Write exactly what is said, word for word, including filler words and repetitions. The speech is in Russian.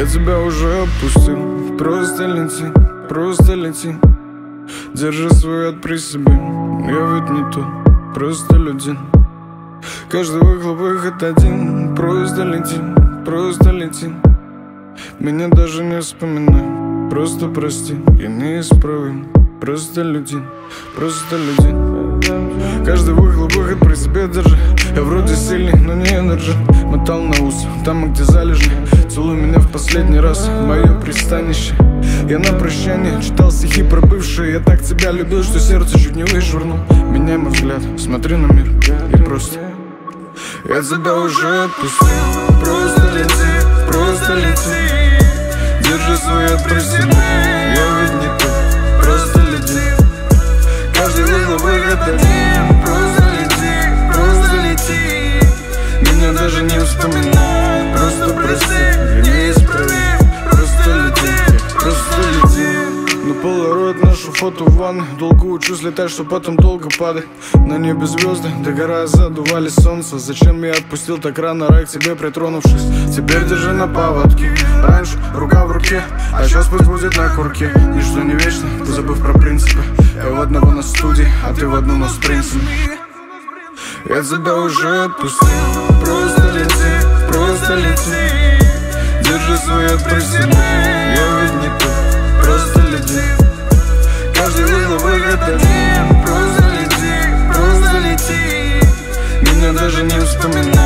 Я тебя уже отпустил. Просто лети, просто лети. Держи свой яд при себе. Я ведь не тот, просто людин. Каждый выхлоп выход один. Просто лети, просто лети. Меня даже не вспоминай. Просто прости, я неисправим. Просто людин, просто людин. Каждый выхлоп выход при себе держи. Я вроде сильный, но не энерджи. Мотал на ус, там, где залежный. Целуй меня в последний раз, мое пристанище. Я на прощание читал стихи про бывшие. Я так тебя любил, что сердце чуть не вышвырнул. Меняй мой взгляд, смотри на мир и просто. Я тебя уже отпустил. Просто лети, просто лети. Держи свой яд при себе. Я ведь не тот, просто лети. Каждый выхлоп выход один. Просто лети, просто лети. Меня даже не вспоминай. Просто прости, я неисправим. Просто лети, просто лети. На полароид ношу фото в ванной. Долго учусь летать, что потом долго падать. На небе звезды, догорая, задували солнце. Зачем я отпустил так рано рай к тебе притронувшись? Теперь держи на поводке. Раньше рука в руке, а сейчас пусть будет на курке. Ничто не вечно, забыв про принципы. Я в одного на студии, а ты в одну, но с принципами. Я тебя уже отпустил. Просто лети, просто лети. Держи свой яд при себе. Я ведь не тот, просто лети. Каждый выхлоп выход один. Просто лети, просто лети. Меня даже не вспоминай.